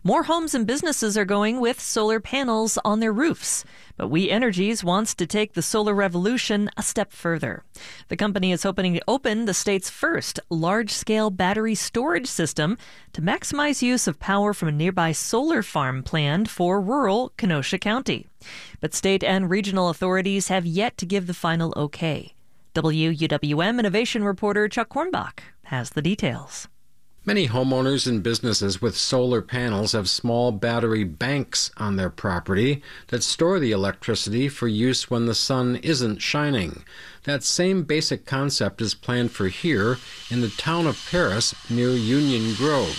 More homes and businesses are going with solar panels on their roofs. But We Energies wants to take the solar revolution a step further. The company is hoping to open the state's first large-scale battery storage system to maximize use of power from a nearby solar farm planned for rural Kenosha County. But state and regional authorities have yet to give the final okay. WUWM innovation reporter Chuck Kornbach has the details. Many homeowners and businesses with solar panels have small battery banks on their property that store the electricity for use when the sun isn't shining. That same basic concept is planned for here in the town of Paris near Union Grove.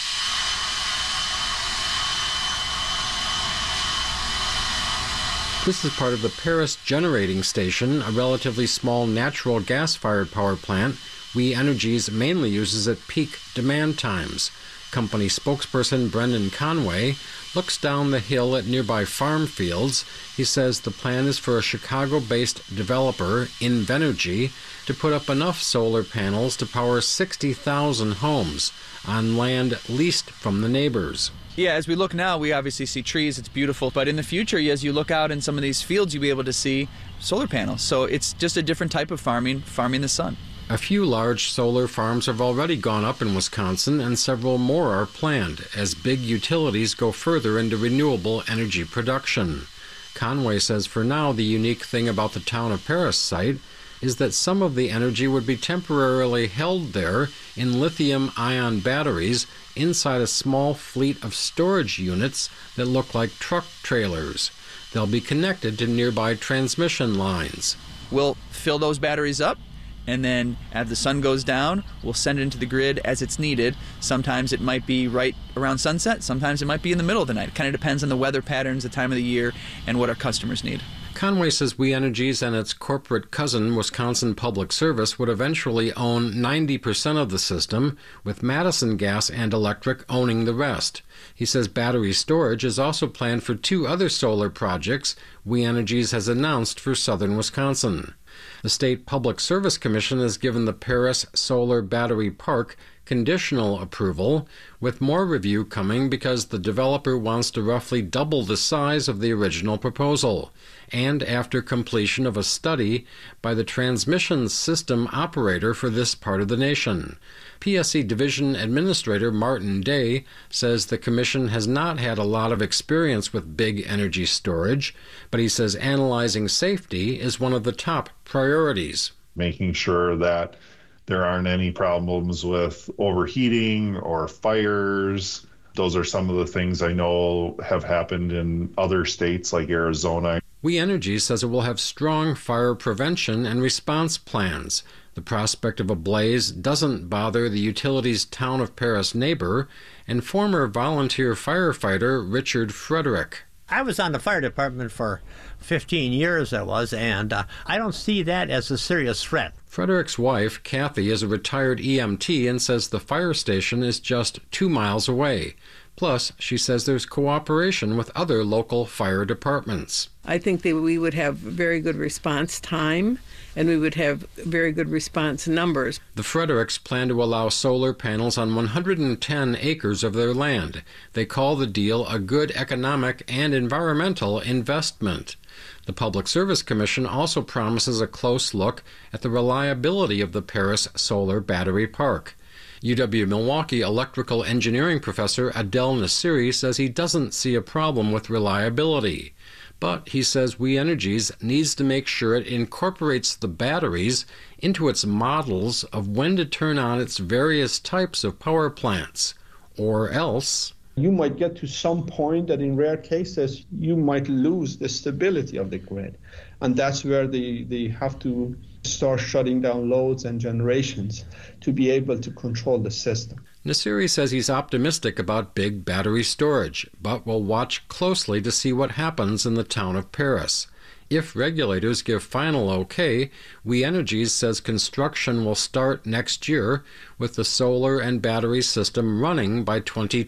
This is part of the Paris Generating Station, a relatively small natural gas-fired power plant We Energies mainly uses at peak demand times. Company spokesperson Brendan Conway looks down the hill at nearby farm fields. He says the plan is for a Chicago-based developer, Invenergy, to put up enough solar panels to power 60,000 homes on land leased from the neighbors. Yeah, as we look now, we obviously see trees, it's beautiful, but in the future, as you look out in some of these fields, you'll be able to see solar panels. So it's just a different type of farming the sun. A few large solar farms have already gone up in Wisconsin, and several more are planned as big utilities go further into renewable energy production. Conway says for now the unique thing about the town of Paris site is that some of the energy would be temporarily held there in lithium-ion batteries inside a small fleet of storage units that look like truck trailers. They'll be connected to nearby transmission lines. We'll fill those batteries up, and then as the sun goes down, we'll send it into the grid as it's needed. Sometimes it might be right around sunset, sometimes it might be in the middle of the night. It kind of depends on the weather patterns, the time of the year, and what our customers need. Conway says We Energies and its corporate cousin, Wisconsin Public Service, would eventually own 90% of the system, with Madison Gas and Electric owning the rest. He says battery storage is also planned for 2 other solar projects We Energies has announced for southern Wisconsin. The State Public Service Commission has given the Paris Solar Battery Park conditional approval, with more review coming because the developer wants to roughly double the size of the original proposal, and after completion of a study by the transmission system operator for this part of the nation. PSC Division Administrator Martin Day says the Commission has not had a lot of experience with big energy storage, but he says analyzing safety is one of the top priorities. Making sure that there aren't any problems with overheating or fires. Those are some of the things I know have happened in other states like Arizona. We Energies says it will have strong fire prevention and response plans. The prospect of a blaze doesn't bother the utility's town of Paris neighbor and former volunteer firefighter Richard Frederick. I was on the fire department for 15 years, and I don't see that as a serious threat. Frederick's wife, Kathy, is a retired EMT and says the fire station is just 2 miles away. Plus, she says there's cooperation with other local fire departments. I think that we would have very good response time, and we would have very good response numbers. The Fredericks plan to allow solar panels on 110 acres of their land. They call the deal a good economic and environmental investment. The Public Service Commission also promises a close look at the reliability of the Paris Solar Battery Park. UW-Milwaukee electrical engineering professor Adel Nassiri says he doesn't see a problem with reliability. But he says We Energies needs to make sure it incorporates the batteries into its models of when to turn on its various types of power plants, or else you might get to some point that in rare cases you might lose the stability of the grid. And that's where they have to start shutting down loads and generations to be able to control the system. Nassiri says he's optimistic about big battery storage, but will watch closely to see what happens in the town of Paris. If regulators give final okay, We Energies says construction will start next year with the solar and battery system running by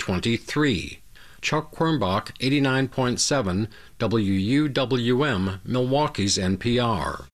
2023. Chuck Kornbach, 89.7 WUWM, Milwaukee's NPR.